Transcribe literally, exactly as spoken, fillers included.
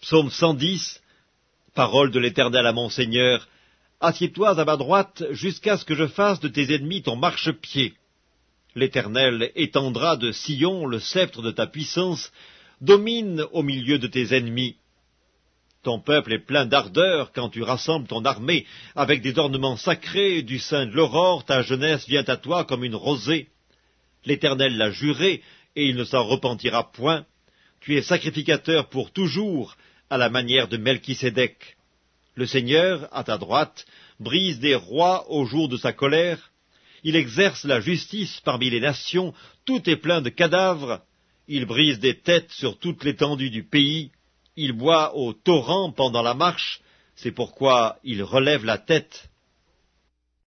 Psaume cent dix. Parole de l'Éternel à mon Seigneur. Assieds-toi à ma droite jusqu'à ce que je fasse de tes ennemis ton marchepied. L'Éternel étendra de Sion le sceptre de ta puissance, domine au milieu de tes ennemis. Ton peuple est plein d'ardeur quand tu rassembles ton armée avec des ornements sacrés du sein de l'aurore, ta jeunesse vient à toi comme une rosée. L'Éternel l'a juré, et il ne s'en repentira point. Tu es sacrificateur pour toujours, à la manière de Melchisédek. Le Seigneur, à ta droite, brise des rois au jour de sa colère. Il exerce la justice parmi les nations, tout est plein de cadavres. Il brise des têtes sur toute l'étendue du pays. Il boit au torrent pendant la marche, c'est pourquoi il relève la tête.